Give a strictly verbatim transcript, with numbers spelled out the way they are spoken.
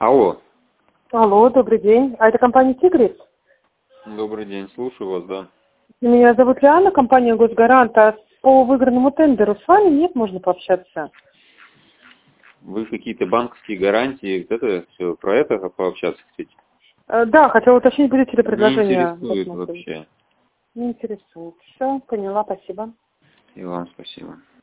Алло. Алло, добрый день. А это компания «Тигрис»? Добрый день, слушаю вас, да. Меня зовут Лиана, компания «Госгарант». А по выигранному тендеру с вами нет, можно пообщаться? Вы какие-то банковские гарантии, вот это все, про это пообщаться хотите? Э, Да, хотела уточнить, будете ли предложение. Не интересует посмотреть? вообще. Не интересует. Все, поняла, спасибо. И вам спасибо.